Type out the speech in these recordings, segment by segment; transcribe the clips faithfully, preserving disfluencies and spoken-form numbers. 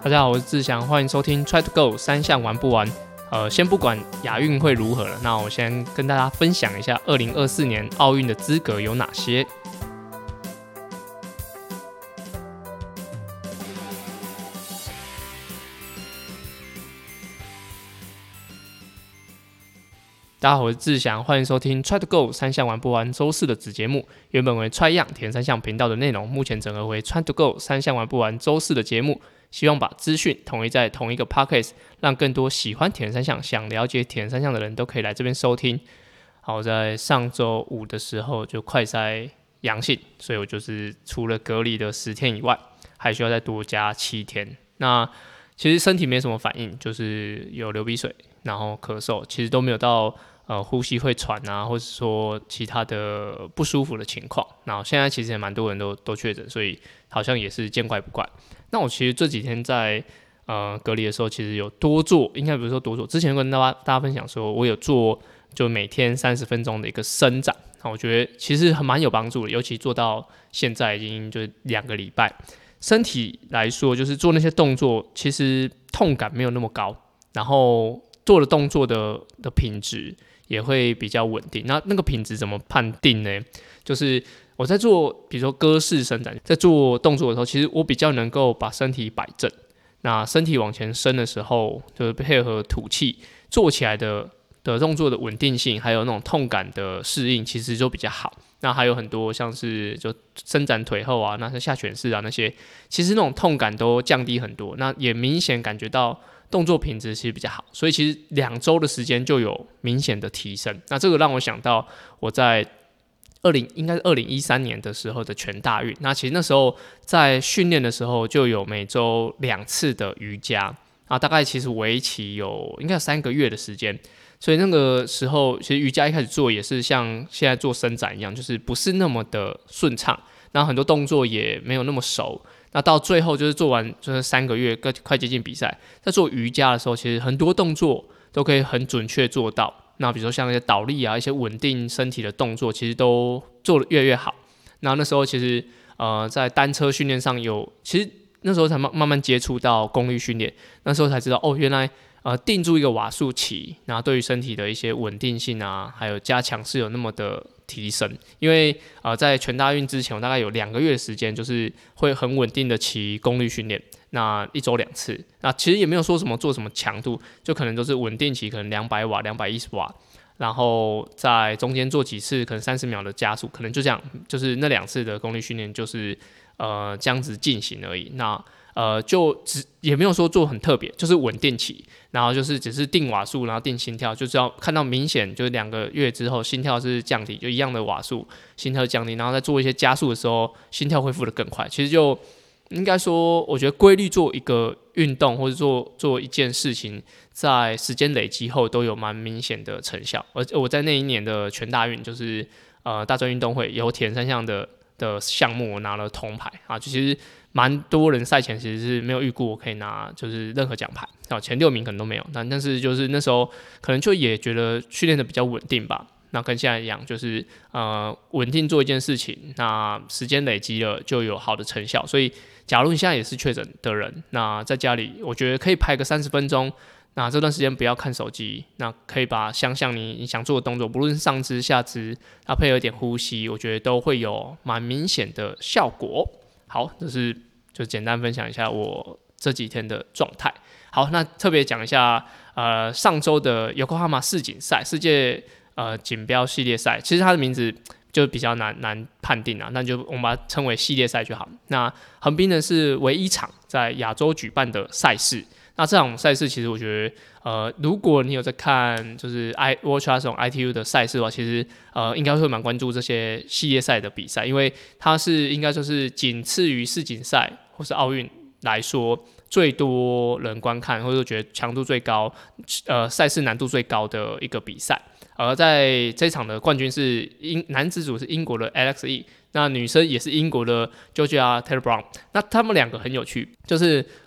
大家好，我是志祥，欢迎收听 Try to Go 三项玩不完。呃，先不管亚运会如何了，那我先跟大家分享一下二零二四年奥运的资格有哪些。大家好，我是志祥，欢迎收听 Try to Go 三项玩不完周四的子节目。原本为 Try 样田三项频道的内容，目前整合为 Try to Go 三项玩不完周四的节目。希望把资讯统一在同一个 podcast， 让更多喜欢铁人三项、想了解铁人三项的人都可以来这边收听。好，在上周五的时候就快筛阳性，所以我就是除了隔离的十天以外，还需要再多加七天。那其实身体没什么反应，就是有流鼻水，然后咳嗽，其实都没有到呃呼吸会喘啊，或者说其他的不舒服的情况。然后现在其实也蛮多人都都确诊，所以好像也是见怪不怪。那我其实这几天在呃隔离的时候，其实有多做，应该不是说多做，之前跟大家大家分享说，我有做就每天三十分钟的一个伸展，我觉得其实蛮有帮助的，尤其做到现在已经就两个礼拜，身体来说就是做那些动作，其实痛感没有那么高，然后做的动作的的品质也会比较稳定。那那个品质怎么判定呢？就是我在做，比如说鸽式伸展，在做动作的时候，其实我比较能够把身体摆正。那身体往前伸的时候，就是配合吐气，做起来的的动作的稳定性，还有那种痛感的适应，其实就比较好。那还有很多像是就伸展腿后啊，那些下犬式啊那些，其实那种痛感都降低很多。那也明显感觉到动作品质其实比较好，所以其实两周的时间就有明显的提升。那这个让我想到我在二零应该是二零一三年的时候的全大运，那其实那时候在训练的时候就有每周两次的瑜伽啊，大概其实为期有应该有三个月的时间，所以那个时候其实瑜伽一开始做也是像现在做伸展一样，就是不是那么的顺畅，然后很多动作也没有那么熟。那到最后就是做完就是三个月快接近比赛，在做瑜伽的时候，其实很多动作都可以很准确做到。那比如说像那些倒立啊，一些稳定身体的动作，其实都做得越来越好。那那时候其实呃在单车训练上有，其实那时候才慢慢慢接触到功率训练，那时候才知道哦，原来呃定住一个瓦数期，然后对于身体的一些稳定性啊，还有加强是有那么的提升。因为呃在全大运之前，我大概有两个月的时间，就是会很稳定的骑功率训练。那一周两次，那其实也没有说什么做什么强度，就可能都是稳定期，可能两百瓦、两百一十瓦，然后在中间做几次可能三十秒的加速，可能就这样，就是那两次的功率训练就是呃这样子进行而已。那呃就只也没有说做很特别，就是稳定期，然后就是只是定瓦数，然后定心跳，就是要看到明显就是两个月之后心跳是降低，就一样的瓦数，心跳降低，然后再做一些加速的时候，心跳恢复得更快。其实就应该说，我觉得规律做一个运动或者做做一件事情，在时间累积后都有蛮明显的成效。而我在那一年的全大运，就是呃大专运动会有铁人三项的的项目，我拿了铜牌啊。就其实蛮多人赛前其实是没有预估我可以拿就是任何奖牌啊，前六名可能都没有。但但是就是那时候可能就也觉得训练的比较稳定吧。那跟现在一样，就是呃稳定做一件事情，那时间累积了就有好的成效。所以，假如你现在也是确诊的人，那在家里，我觉得可以排个三十分钟，那这段时间不要看手机，那可以把想想你你想做的动作，不论是上肢、下肢，那配合一点呼吸，我觉得都会有蛮明显的效果。好，这是就简单分享一下我这几天的状态。好，那特别讲一下，呃，上周的尤克哈马世锦赛世界。呃，锦标系列赛，其实它的名字就比较难难判定啊，那就我们把它称为系列赛就好。那横滨呢是唯一场在亚洲举办的赛事。那这场赛事其实我觉得，呃，如果你有在看就是 I World Triathlon I T U 的赛事的话，其实呃应该会蛮关注这些系列赛的比赛，因为它是应该说是仅次于世锦赛或是奥运来说最多人观看，或者觉得强度最高，呃，赛事难度最高的一个比赛。而在这场的冠军是英男子组是英国的 Alex E， 那女生也是英国的 Georgia Taylor Brown。那他们两个很有趣，就是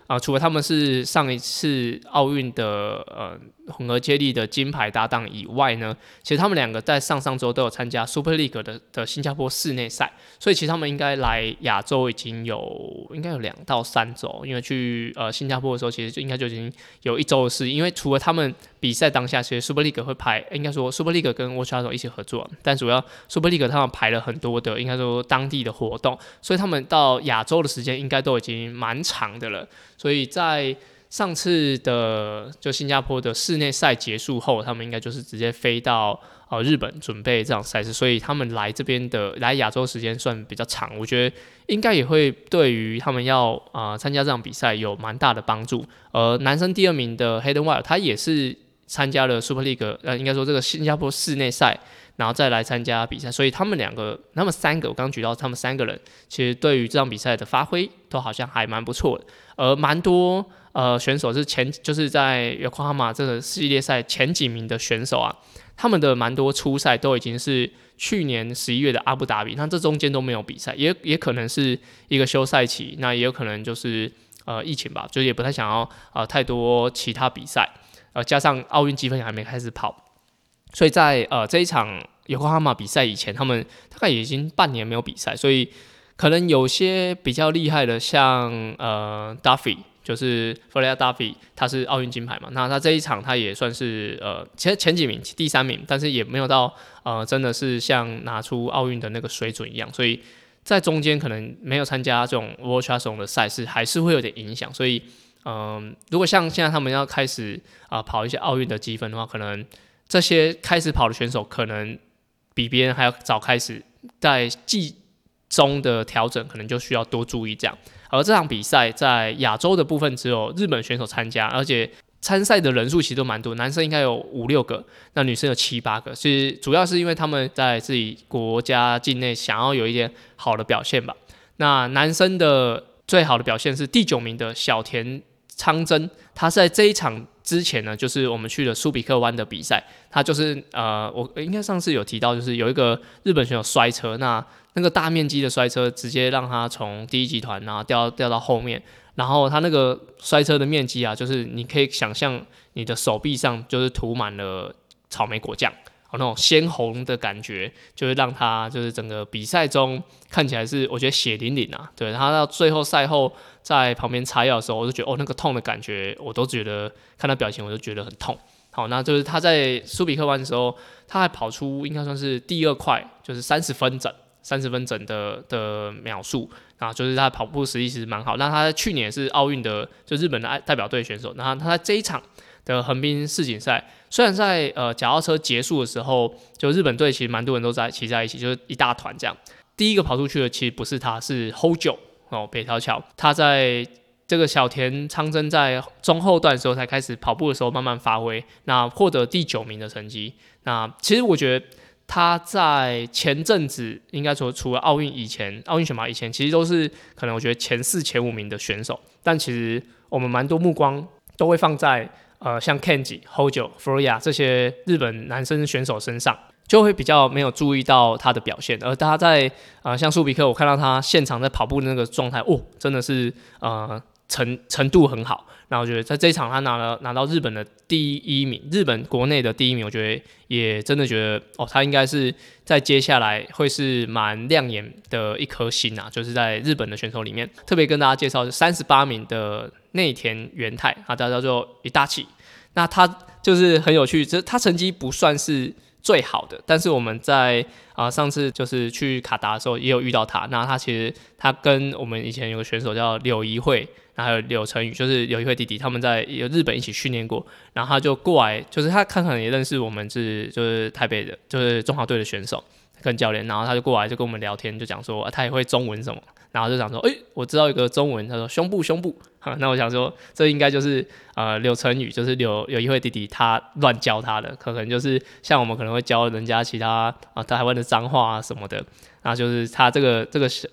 啊、呃，除了他们是上一次奥运的呃混合接力的金牌搭档以外呢，其实他们两个在上上周都有参加 Super League 的的新加坡室内赛，所以其实他们应该来亚洲已经有应该有两到三周，因为去呃新加坡的时候，其实就应该就已经有一周的事，因为除了他们比赛当下，其实 Super League 会排，应该说 Super League 跟 World Shuttle 一起合作，但主要 Super League 他们排了很多的应该说当地的活动，所以他们到亚洲的时间应该都已经蛮长的了，所以在上次的就新加坡的室内赛结束后，他们应该就是直接飞到呃日本准备这场赛事，所以他们来这边的来亚洲时间算比较长，我觉得应该也会对于他们要呃参加这场比赛有蛮大的帮助。而男生第二名的 Hayden Wilde 他也是参加了 Super League， 呃应该说这个新加坡室内赛，然后再来参加比赛，所以他们两个，他们三个，我刚刚举到他们三个人，其实对于这场比赛的发挥都好像还蛮不错的，而蛮多。呃，选手是前就是在 Yokohama 这个系列赛前几名的选手啊，他们的蛮多初赛都已经是去年十一月的阿布达比，那这中间都没有比赛，也也可能是一个休赛期，那也有可能就是呃疫情吧，就也不太想要呃太多其他比赛，呃加上奥运积分还没开始跑，所以在呃这一场 Yokohama 比赛以前，他们大概已经半年没有比赛，所以可能有些比较厉害的，像呃 Duffy。就是 Florida Duffy， 他是奥运金牌嘛，那他这一场他也算是呃前前几名，第三名，但是也没有到呃真的是像拿出奥运的那个水准一样，所以在中间可能没有参加这种 World Shuttle 的赛事，还是会有点影响。所以嗯、呃，如果像现在他们要开始啊、呃、跑一些奥运的积分的话，可能这些开始跑的选手可能比别人还要早开始，在季中的调整可能就需要多注意这样。而这场比赛在亚洲的部分只有日本选手参加，而且参赛的人数其实都蛮多，男生应该有五六个，那女生有七八个，是主要是因为他们在自己国家境内想要有一点好的表现吧。那男生的最好的表现是第九名的小田昌真，他在这一场之前呢，就是我们去了苏比克湾的比赛，他就是呃，我应该上次有提到，就是有一个日本选手摔车，那那个大面积的摔车直接让他从第一集团然后掉掉到后面，然后他那个摔车的面积啊，就是你可以想象你的手臂上就是涂满了草莓果酱，那种鲜红的感觉，就会让他就是整个比赛中看起来是我觉得血淋淋啊。对，他到最后赛后在旁边擦药的时候，我就觉得哦那个痛的感觉，我都觉得看他表情我就觉得很痛。好，那就是他在苏比克湾的时候，他还跑出应该算是第二快，就是三十分整。三十分整的的秒数啊，就是他跑步实力其实蛮好。那他在去年是奥运的，就日本的代表队选手。那他在这一场的横滨世锦赛，虽然在呃脚踏车结束的时候，就日本队其实蛮多人都在骑在一起，就是一大团这样。第一个跑出去的其实不是他，是 Hojo 哦，北条桥。他在这个小田昌真在中后段的时候才开始跑步的时候慢慢发挥，那获得第九名的成绩。那其实我觉得。他在前阵子应该说，除了奥运以前，奥运选拔以前，其实都是可能我觉得前四、前五名的选手。但其实我们蛮多目光都会放在呃像 Kenji、Hojo、Furuya 这些日本男生选手身上，就会比较没有注意到他的表现。而他在呃像苏比克，我看到他现场在跑步的那个状态，哦，真的是呃程程度很好。然后我觉得在这一场他拿了拿到日本的第一名，日本国内的第一名，我觉得也真的觉得哦，他应该是在接下来会是蛮亮眼的一颗星啊，就是在日本的选手里面，特别跟大家介绍是三十八名的内田元太，他叫做伊达起，那他就是很有趣，他成绩不算是最好的，但是我们在啊、呃、上次就是去卡达的时候也有遇到他，那他其实他跟我们以前有个选手叫柳怡慧。然后还有柳成宇，就是柳一慧弟弟，他们在有日本一起训练过，然后他就过来，就是他可能也认识我们是就是台北的，就是中华队的选手跟教练，然后他就过来就跟我们聊天，就讲说、啊、他也会中文什么，然后就讲说，哎、欸，我知道一个中文，他说胸部胸部，那我想说这应该就是呃柳成宇，就是柳柳一慧弟弟他乱教他的，可能就是像我们可能会教人家其他啊台湾的脏话啊什么的，然后就是他这个这个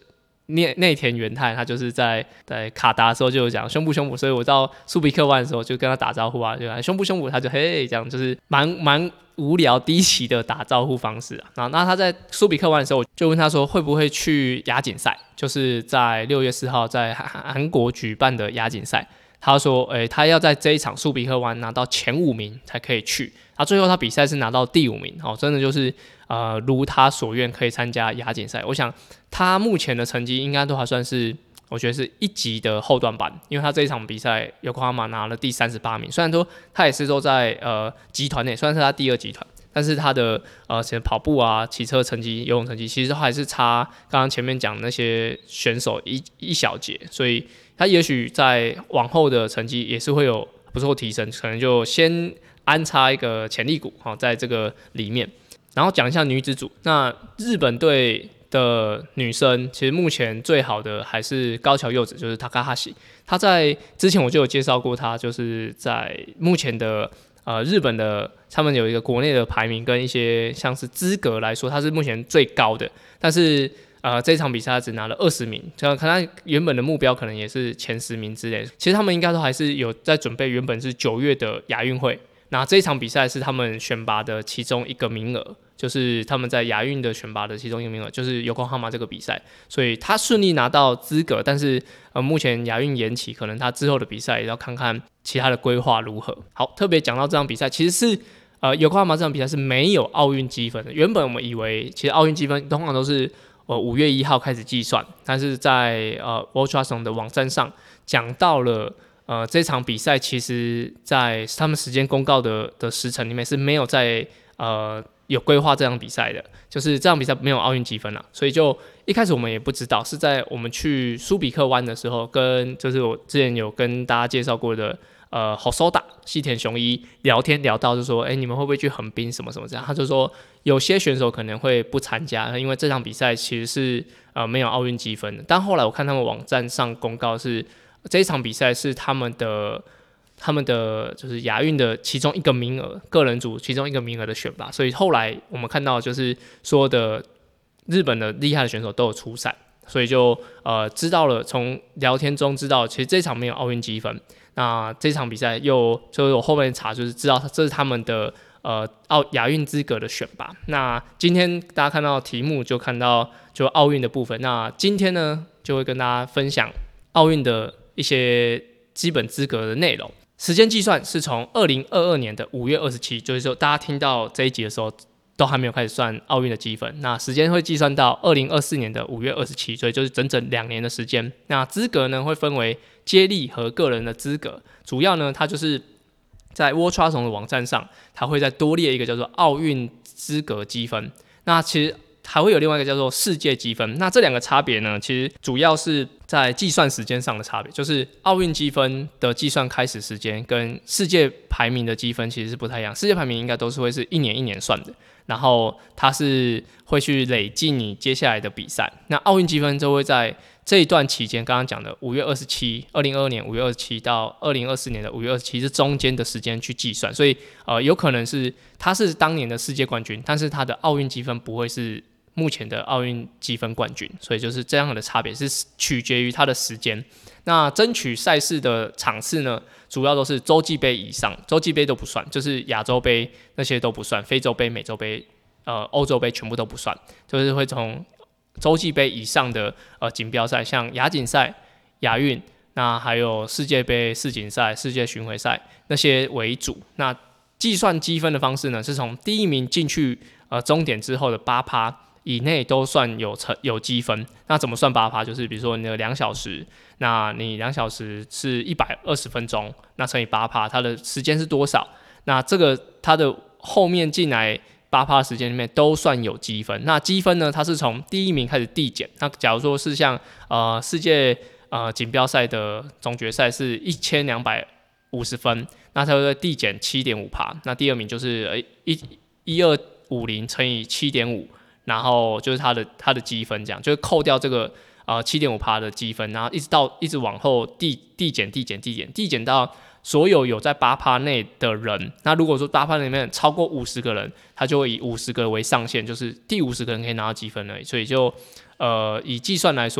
内内田元太，他就是在在卡达的时候就有讲胸部胸部，所以我到苏比克湾的时候就跟他打招呼啊，就胸部胸部，他就嘿这样，就是蛮蛮无聊低级的打招呼方式啊。然后那他在苏比克湾的时候，我就问他说会不会去亚锦赛，就是在六月四号在韩国举办的亚锦赛。他说，欸，他要在这一场苏比克湾拿到前五名才可以去。他最后他比赛是拿到第五名，哦，真的就是呃如他所愿可以参加亚锦赛。我想他目前的成绩应该都还算是，我觉得是一级的后段班，因为他这一场比赛有夸马拿了第三十八名。虽然说他也是都在呃集团内，虽然是他第二集团，但是他的呃其实跑步啊、骑车成绩、游泳成绩，其实还是差刚刚前面讲那些选手一一小截，所以他也许在往后的成绩也是会有不错提升，可能就先安插一个潜力股，哦，在这个里面。然后讲一下女子组，那日本队的女生其实目前最好的还是高桥柚子，就是 Takahashi。她在之前我就有介绍过她，就是在目前的呃日本的他们有一个国内的排名跟一些像是资格来说，她是目前最高的，但是呃，这场比赛他只拿了二十名，可能他原本的目标可能也是前十名之类的。其实他们应该都还是有在准备，原本是九月的亚运会，那这一场比赛是他们选拔的其中一个名额，就是他们在亚运的选拔的其中一个名额，就是Yokohama这个比赛，所以他顺利拿到资格，但是呃，目前亚运延期，可能他之后的比赛也要看看其他的规划如何。好，特别讲到这场比赛，其实是呃Yokohama这场比赛是没有奥运积分的。原本我们以为，其实奥运积分通常都是呃五月一号开始计算，但是在呃 Ultrason 的网站上讲到了，呃这场比赛其实在他们时间公告的的时程里面是没有在呃有规划这场比赛的，就是这场比赛没有奥运积分啦，所以就一开始我们也不知道，是在我们去苏比克湾的时候，跟就是我之前有跟大家介绍过的。呃 Hosoda 西田雄一聊天聊到就说，哎，你们会不会去横滨什么什么这样？他就说有些选手可能会不参加，因为这场比赛其实是呃没有奥运积分的。但后来我看他们网站上公告是这一场比赛是他们的他们的就是亚运的其中一个名额，个人组其中一个名额的选拔。所以后来我们看到就是说的日本的厉害的选手都有出赛，所以就呃知道了，从聊天中知道其实这场没有奥运积分。那这场比赛又就是我后面查，就是知道这是他们的呃奥亚运资格的选拔。那今天大家看到题目就看到就奥运的部分。那今天呢就会跟大家分享奥运的一些基本资格的内容。时间计算是从二零二二年的五月二十七，就是说大家听到这一集的时候都还没有开始算奥运的积分，那时间会计算到二零二四年的五月二十七，所以就是整整两年的时间。那资格呢会分为接力和个人的资格，主要呢它就是在 World Triathlon 的网站上，它会再多列一个叫做奥运资格积分。那其实还会有另外一个叫做世界积分。那这两个差别呢，其实主要是在计算时间上的差别，就是奥运积分的计算开始时间跟世界排名的积分其实是不太一样。世界排名应该都是会是一年一年算的，然后它是会去累计你接下来的比赛。那奥运积分就会在这一段期间，刚刚讲的五月二十七，二零二二年五月二十七到二零二四年的五月二十七是中间的时间去计算，所以呃有可能是他是当年的世界冠军，但是他的奥运积分不会是目前的奥运积分冠军，所以就是这样的差别是取决于他的时间。那争取赛事的场次呢，主要都是洲际杯以上，洲际杯都不算，就是亚洲杯那些都不算，非洲杯、美洲杯、呃欧洲杯全部都不算，就是会从洲际杯以上的呃锦标赛，像亚锦赛、亚运，那还有世界杯、世锦赛、世界巡回赛那些为主。那计算积分的方式呢，是从第一名进去呃终点之后的八趴以内都算有成有积分。那怎么算八趴？就是比如说你的两小时，那你两小时是一百二十分钟，那乘以八趴，它的时间是多少？那这个它的后面进来八趴的时间里面都算有积分。那积分呢，它是从第一名开始递减。那假如说是像呃世界呃锦标赛的总决赛是一千两百五十分，那它会递减七点五趴。那第二名就是一一二五零乘以七点五，然后就是它的它的积分，这样就是扣掉这个呃七点五趴的积分，然后一直到一直往后递递减递减递减递减到所有有在八趴内的人。那如果说八趴里面超过五十个人，他就会以五十个为上限，就是第五十个人可以拿到积分而已。所以就呃以计算来说，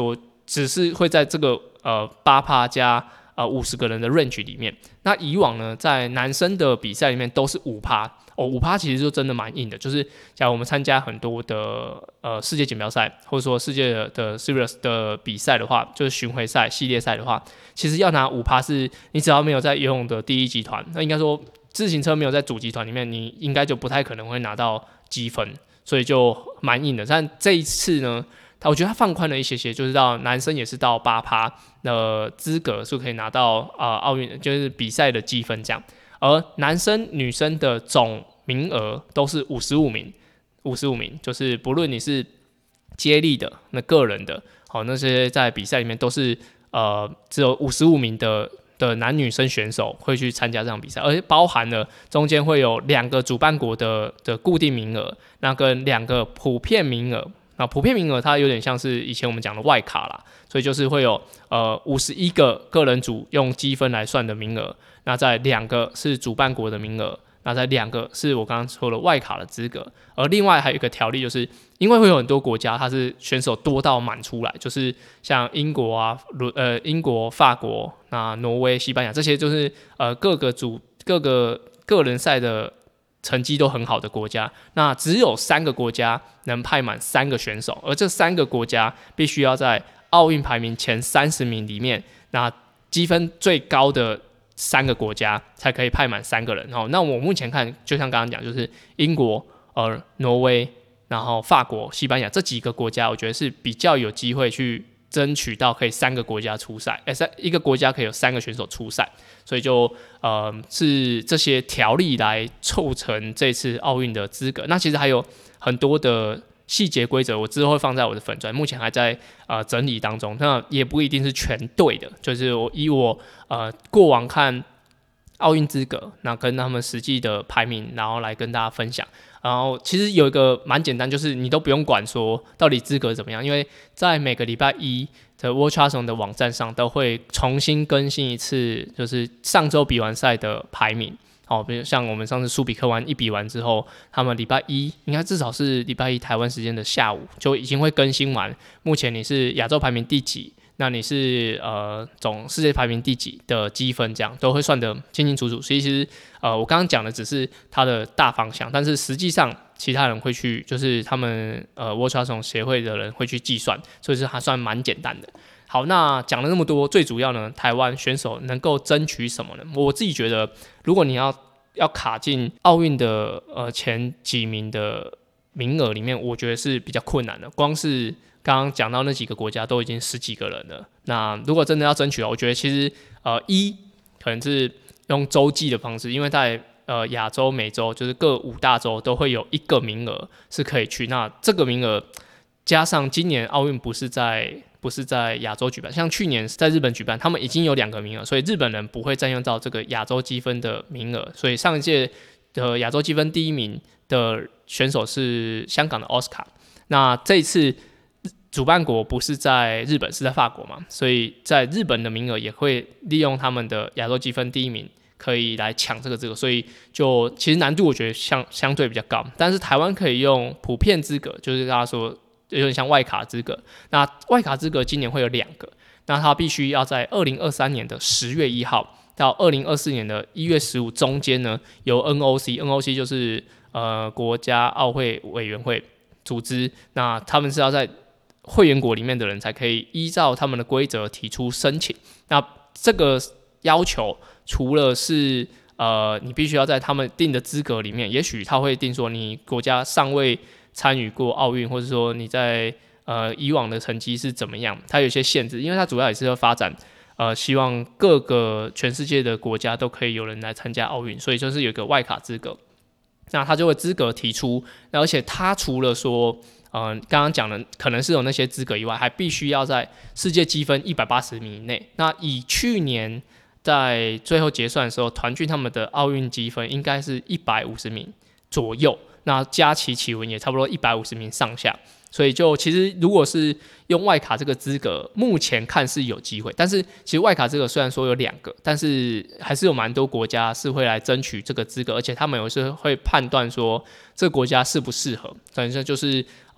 只是会在这个呃八趴加呃五十个人的 range 里面。那以往呢，在男生的比赛里面都是五趴哦，五趴其实就真的蛮硬的。就是假如我们参加很多的呃世界锦标赛，或者说世界的的 Series 的比赛的话，就是巡回赛、系列赛的话，其实要拿五趴是，你只要没有在游泳的第一集团，那应该说自行车没有在主集团里面，你应该就不太可能会拿到积分，所以就蛮硬的。但这一次呢，我觉得他放宽了一些些，就是到男生也是到八趴的资格是可以拿到啊奥运就是比赛的积分这样，而男生女生的总名额都是五十五名，五十五名就是不论你是接力的那个人的，好那些在比赛里面都是呃只有五十五名的的男女生选手会去参加这场比赛，而且包含了中间会有两个主办国的的固定名额，那跟两个普遍名额。那普遍名额它有点像是以前我们讲的外卡啦，所以就是会有呃五十一个个人组用积分来算的名额，那在两个是主办国的名额，那在两个是我刚刚说的外卡的资格，而另外还有一个条例，就是因为会有很多国家它是选手多到满出来，就是像英国啊、呃英国、法国、那挪威、西班牙这些，就是呃各个组各个个人赛的成绩都很好的国家，那只有三个国家能派满三个选手，而这三个国家必须要在奥运排名前三十名里面，那积分最高的三个国家才可以派满三个人。那我目前看，就像刚刚讲，就是英国、呃、挪威，然后法国、西班牙这几个国家，我觉得是比较有机会去争取到可以三个国家出赛，欸、一个国家可以有三个选手出赛，所以就呃是这些条例来凑成这次奥运的资格。那其实还有很多的细节规则，我之后会放在我的粉专，目前还在呃整理当中。那也不一定是全对的，就是我以我呃过往看奥运资格，那跟他们实际的排名，然后来跟大家分享。然后其实有一个蛮简单，就是你都不用管说到底资格怎么样，因为在每个礼拜一的 World Triathlon 的网站上都会重新更新一次，就是上周比完赛的排名。哦，比如像我们上次苏比克湾一比完之后，他们礼拜一应该至少是礼拜一台湾时间的下午就已经会更新完，目前你是亚洲排名第几，那你是呃总世界排名第几的积分，这样都会算得清清楚楚。所以其实呃我刚刚讲的只是它的大方向，但是实际上其他人会去，就是他们呃 World Triathlon 协会的人会去计算，所以是还算蛮简单的。好，那讲了那么多，最主要呢，台湾选手能够争取什么呢？我自己觉得，如果你要要卡进奥运的呃前几名的名额里面，我觉得是比较困难的。光是刚刚讲到那几个国家都已经十几个人了，那如果真的要争取，我觉得其实呃一可能是用洲际的方式，因为在呃亚洲、美洲就是各五大洲都会有一个名额是可以去，那这个名额加上今年奥运不是在不是在亚洲举办，像去年在日本举办，他们已经有两个名额，所以日本人不会占用到这个亚洲积分的名额，所以上一届的亚洲积分第一名的选手是香港的奥斯卡，那这一次主办国不是在日本，是在法国嘛，所以在日本的名额也会利用他们的亚洲积分第一名可以来抢这个资格，所以就其实难度我觉得相相对比较高，但是台湾可以用普遍资格，就是大家说有点像外卡资格，那外卡资格今年会有两个，那它必须要在二零二三年的十月一号到二零二四年的一月十五中间呢，由 N O C，N O C 就是呃国家奥会委员会组织，那他们是要在会员国里面的人才可以依照他们的规则提出申请。那这个要求除了是呃你必须要在他们定的资格里面，也许他会定说你国家尚未参与过奥运，或者说你在呃以往的成绩是怎么样，它有一些限制，因为它主要也是要发展呃希望各个全世界的国家都可以有人来参加奥运，所以就是有一个外卡资格，那他就会资格提出，而且他除了说呃刚刚讲的可能是有那些资格以外，还必须要在世界积分一百八十名以内。那以去年在最后结算的时候，团俊他们的奥运积分应该是一百五十名左右，那佳琪启文也差不多一百五十名上下，所以就其实如果是用外卡这个资格，目前看是有机会，但是其实外卡这个虽然说有两个，但是还是有蛮多国家是会来争取这个资格，而且他们有时会判断说这个国家适不适合，反正就是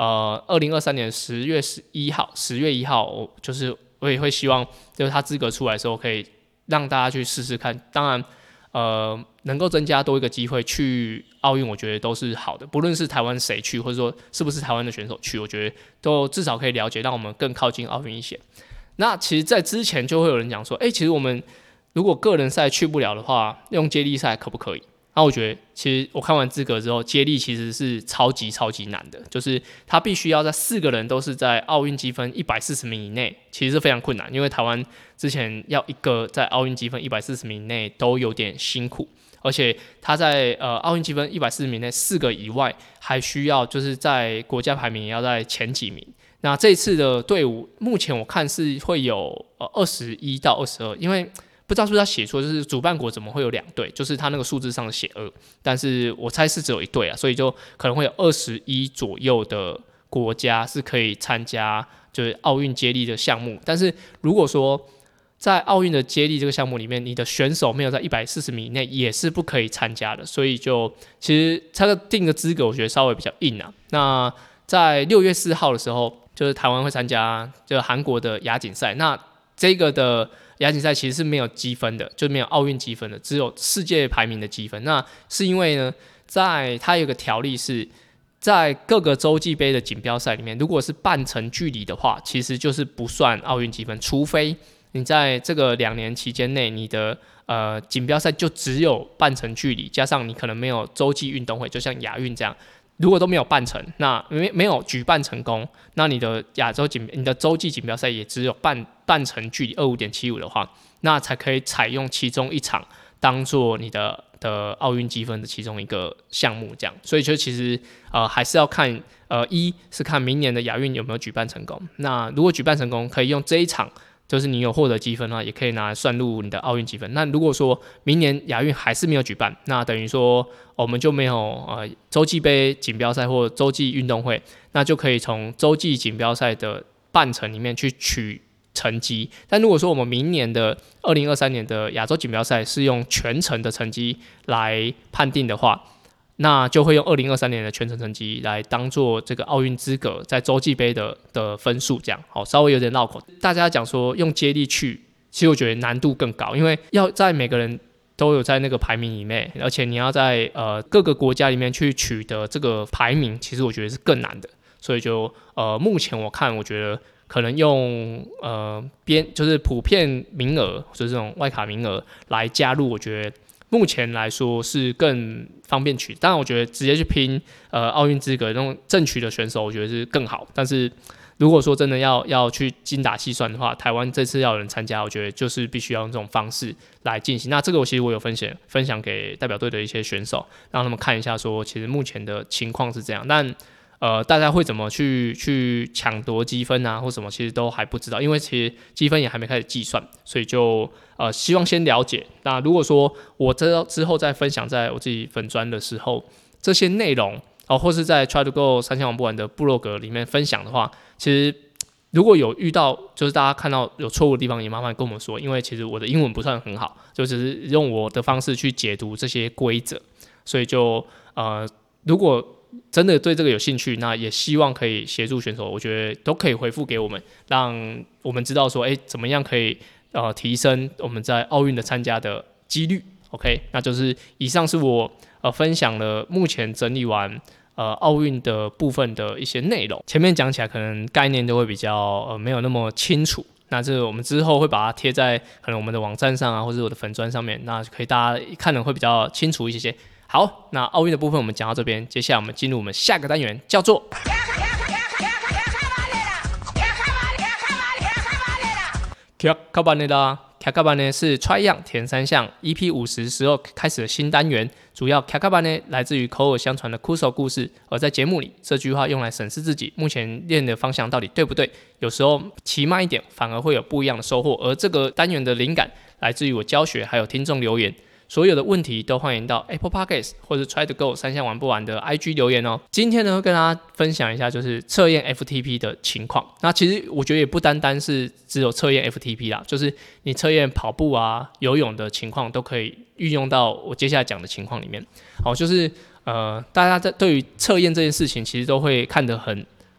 呃，二零二三年十月十一号，十月一号，我就是我也会希望，就是他资格出来的时候，可以让大家去试试看。当然，呃，能够增加多一个机会去奥运，我觉得都是好的。不论是台湾谁去，或者说是不是台湾的选手去，我觉得都至少可以了解，让我们更靠近奥运一些。那其实，在之前就会有人讲说，哎、欸，其实我们如果个人赛去不了的话，用接力赛可不可以？那我觉得，其实我看完资格之后，接力其实是超级超级难的，就是他必须要在四个人都是在奥运积分一百四十名以内，其实是非常困难，因为台湾之前要一个在奥运积分一百四十名以内都有点辛苦，而且他在呃奥运积分一百四十名内四个以外，还需要就是在国家排名也要在前几名。那这一次的队伍，目前我看是会有呃二十一到二十二，因为不知道是不是他写错，就是主办国怎么会有两队？就是他那个数字上写二，但是我猜是只有一队啊，所以就可能会有二十一左右的国家是可以参加就是奥运接力的项目。但是如果说在奥运的接力这个项目里面，你的选手没有在一百四十米以内，也是不可以参加的。所以就其实他的定的资格，我觉得稍微比较硬啊。那在六月四号的时候，就是台湾会参加就是韩国的亚锦赛，那这个的亚锦赛其实是没有积分的，就没有奥运积分的，只有世界排名的积分。那是因为呢，在它有个条例是，在各个洲际杯的锦标赛里面，如果是半程距离的话，其实就是不算奥运积分，除非你在这个两年期间内，你的呃锦标赛就只有半程距离，加上你可能没有洲际运动会，就像亚运这样。如果都没有办成，那没没有举办成功，那你的亚洲锦、你的洲际锦标赛也只有半半程距离二五点七五的话，那才可以采用其中一场当做你的的奥运积分的其中一个项目，这样。所以就其实呃还是要看呃一是看明年的亚运有没有举办成功。那如果举办成功，可以用这一场。就是你有获得积分的话，也可以拿来算入你的奥运积分。那如果说明年亚运还是没有举办，那等于说我们就没有呃洲际杯锦标赛或洲际运动会，那就可以从洲际锦标赛的半程里面去取成绩。但如果说我们明年的二零二三年的亚洲锦标赛是用全程的成绩来判定的话，那就会用二零二三年的全程成绩来当做这个奥运资格在洲际杯的的分数，这样好稍微有点绕口。大家讲说用接力去，其实我觉得难度更高，因为要在每个人都有在那个排名里面，而且你要在呃各个国家里面去取得这个排名，其实我觉得是更难的。所以就呃目前我看，我觉得可能用呃边就是普遍名额，就是这种外卡名额来加入，我觉得。目前来说是更方便取，当然我觉得直接去拼呃奥运资格那种正取的选手，我觉得是更好。但是如果说真的要要去精打细算的话，台湾这次要有人参加，我觉得就是必须要用这种方式来进行。那这个我其实我有分享分享给代表队的一些选手，让他们看一下说，其实目前的情况是这样，但。呃，大家会怎么去去抢夺积分啊，或什么，其实都还不知道，因为其实积分也还没开始计算，所以就呃希望先了解。那如果说我知道之后再分享在我自己粉专的时候，这些内容哦，或是在 Try to Go 三项玩不完的部落格里面分享的话，其实如果有遇到就是大家看到有错误的地方，也麻烦跟我们说，因为其实我的英文不算很好，就只是用我的方式去解读这些规则，所以就呃如果。真的对这个有兴趣，那也希望可以协助选手，我觉得都可以回复给我们，让我们知道说，哎，怎么样可以呃提升我们在奥运的参加的几率。OK， 那就是以上是我呃分享了目前整理完呃奥运的部分的一些内容。前面讲起来可能概念都会比较呃没有那么清楚，那这个我们之后会把它贴在可能我们的网站上啊，或者我的粉专上面，那可以大家看的会比较清楚一些些。好，那奥运的部分我们讲到这边，接下来我们进入我们下个单元，叫做卡卡班内拉。卡卡班呢是 Try 样填三项 E P 五十时候开始的新单元，主要卡卡班呢来自于口耳相传的酷手故事，而在节目里，这句话用来审视自己目前练的方向到底对不对，有时候骑慢一点反而会有不一样的收获。而这个单元的灵感来自于我教学，还有听众留言。所有的问题都欢迎到 Apple Podcast 或者 Try to Go 三项玩不完的 I G 留言哦。今天呢，会跟大家分享一下就是测验 F T P 的情况。那其实我觉得也不单单是只有测验 F T P 啦，就是你测验跑步啊、游泳的情况都可以运用到我接下来讲的情况里面。好，就是呃，大家在对于测验这件事情，其实都会看得很。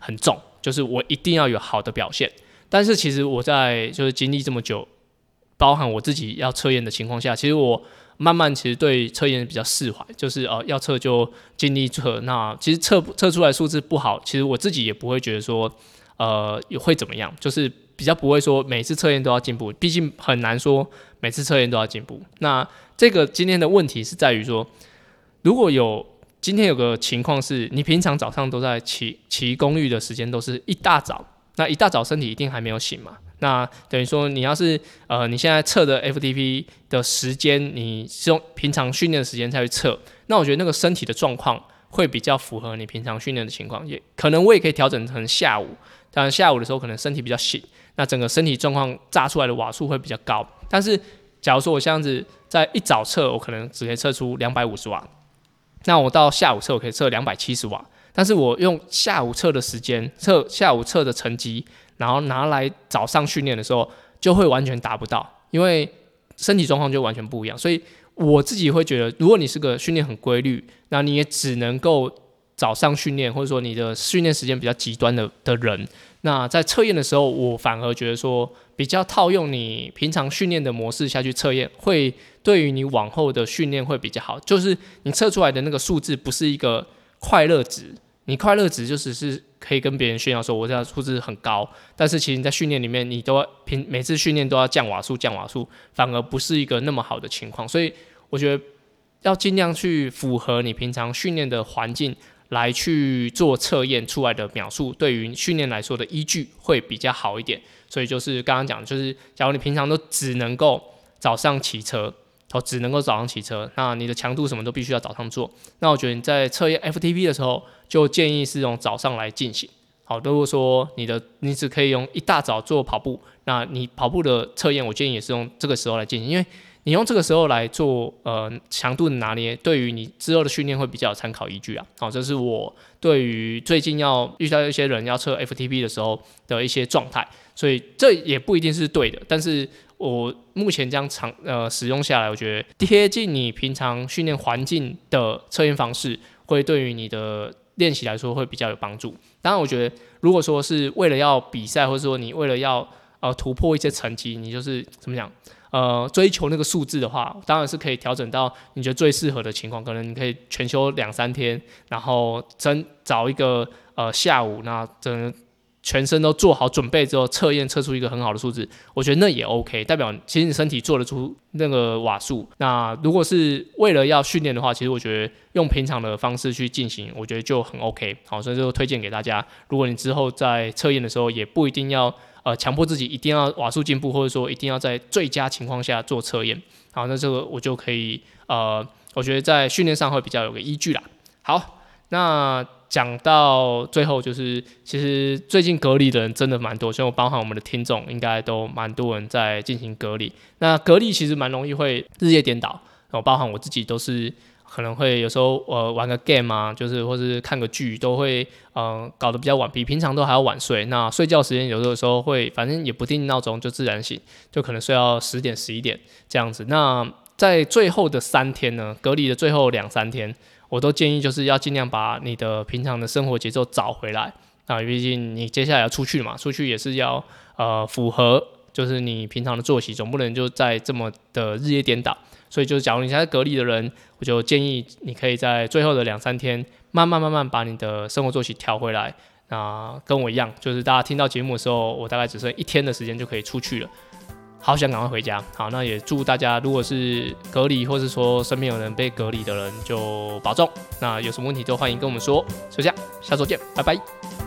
很重，就是我一定要有好的表现。但是其实我在就是经历这么久，包含我自己要测验的情况下，其实我慢慢其实对测验比较释怀，就是呃要测就尽力测，那其实测测出来数字不好，其实我自己也不会觉得说呃会怎么样，就是比较不会说每次测验都要进步，毕竟很难说每次测验都要进步。那这个今天的问题是在于说，如果有今天有个情况是你平常早上都在骑骑公寓的时间都是一大早，那一大早身体一定还没有醒嘛，那等于说你要是呃你现在测的 F T P 的时间，你是用平常训练的时间再去测，那我觉得那个身体的状况会比较符合你平常训练的情况，也可能我也可以调整成下午，当然下午的时候可能身体比较醒，那整个身体状况炸出来的瓦数会比较高。但是假如说我这样子在一早测，我可能只可以测出两百五十瓦，那我到下午测我可以测两百七十瓦，但是我用下午测的时间测下午测的成绩，然后拿来早上训练的时候就会完全达不到，因为身体状况就完全不一样。所以我自己会觉得，如果你是个训练很规律，那你也只能够早上训练，或者说你的训练时间比较极端 的, 的人，那在测验的时候，我反而觉得说比较套用你平常训练的模式下去测验，会对于你往后的训练会比较好。就是你测出来的那个数字不是一个快乐值，你快乐值就只是可以跟别人炫耀说我这样数字很高，但是其实你在训练里面你都要平每次训练都要降瓦数降瓦数，反而不是一个那么好的情况。所以我觉得要尽量去符合你平常训练的环境来去做测验出来的描述，对于训练来说的依据会比较好一点。所以就是刚刚讲的，就是假如你平常都只能够早上骑车，只能够早上骑车，那你的强度什么都必须要早上做，那我觉得你在测验 F T P 的时候就建议是用早上来进行。好，如果说你的你只可以用一大早做跑步，那你跑步的测验我建议也是用这个时候来进行，因为你用这个时候来做呃强度的拿捏，对于你之后的训练会比较有参考依据啊。好，这是我对于最近要遇到一些人要测 F T P 的时候的一些状态，所以这也不一定是对的，但是我目前这样常呃使用下来，我觉得贴近你平常训练环境的测验方式，会对于你的练习来说会比较有帮助。当然，我觉得如果说是为了要比赛，或者说你为了要呃突破一些成绩，你就是怎么讲？呃，追求那个数字的话，当然是可以调整到你觉得最适合的情况。可能你可以全休两三天，然后真找一个呃下午，那整个全身都做好准备之后，测验测出一个很好的数字，我觉得那也 OK， 代表其实你身体做得出那个瓦数。那如果是为了要训练的话，其实我觉得用平常的方式去进行，我觉得就很 OK。好，所以就推荐给大家，如果你之后在测验的时候，也不一定要。呃，强迫自己一定要瓦数进步，或者说一定要在最佳情况下做测验，好，那这个我就可以，呃，我觉得在训练上会比较有个依据啦。好，那讲到最后，就是其实最近隔离的人真的蛮多，所以包含我们的听众，应该都蛮多人在进行隔离。那隔离其实蛮容易会日夜颠倒，然后包含我自己都是。可能会有时候呃玩个 game 啊，就是或是看个剧，都会呃搞得比较晚，比平常都还要晚睡。那睡觉时间有的时候会，反正也不定闹钟就自然醒，就可能睡到十点十一点这样子。那在最后的三天呢，隔离的最后两三天，我都建议就是要尽量把你的平常的生活节奏找回来啊，毕竟你接下来要出去嘛，出去也是要呃符合就是你平常的作息，总不能就在这么的日夜颠倒。所以就是假如你现在隔离的人，我就建议你可以在最后的两三天，慢慢慢慢把你的生活作息调回来。那跟我一样，就是大家听到节目的时候，我大概只剩一天的时间就可以出去了。好想赶快回家。好，那也祝大家，如果是隔离，或是说身边有人被隔离的人，就保重。那有什么问题都欢迎跟我们说。就这样，下周见，拜拜。